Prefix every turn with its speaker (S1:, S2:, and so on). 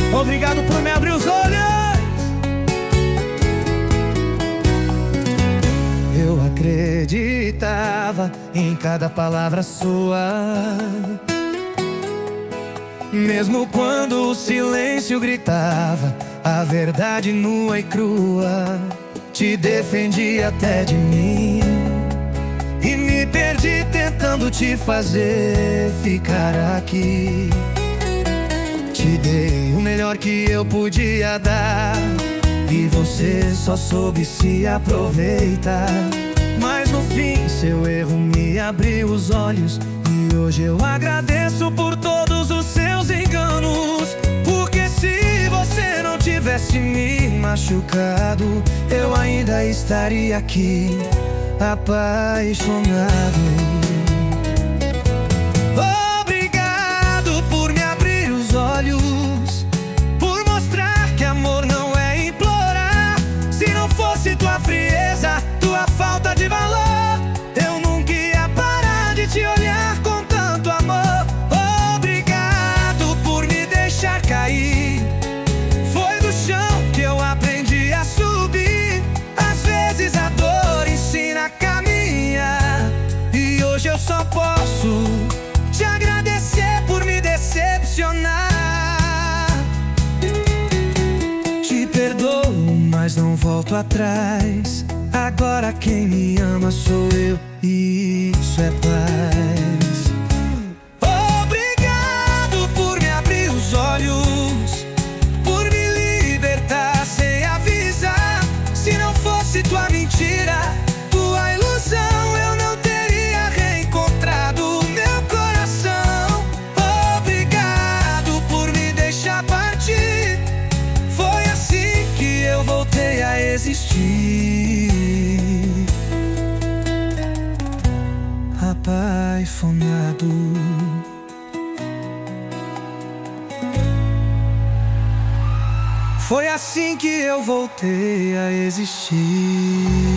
S1: Obrigado por me abrir os olhos. Eu acreditava em cada palavra sua, mesmo quando o silêncio gritava a verdade nua e crua. Te defendi até de mim e me perdi tentando te fazer ficar aqui. Te dei o melhor que eu podia dar e você só soube se aproveitar. Mas no fim seu erro me abriu os olhos e hoje eu agradeço por todos os seus enganos. Porque se você não tivesse me machucado, eu ainda estaria aqui, apaixonado. Obrigado por me abrir os olhos, por mostrar que amor não é implorar. Se não fosse tua frieza, tua falta de valor, eu nunca ia parar de te olhar com tanto amor. Obrigado por me deixar cair, foi do chão que eu aprendi a subir. Às vezes a dor ensina a caminhar e hoje eu só posso te agradecer por me decepcionar. Te perdoo, mas não volto atrás. Agora quem me ama sou eu e isso é paz. Obrigado por me abrir os olhos, por me libertar sem avisar. Se não fosse tua mentira, tua ilusão, eu não teria reencontrado meu coração. Obrigado por me deixar partir, foi assim que eu voltei a existir. Apaixonado. Foi assim que eu voltei a existir.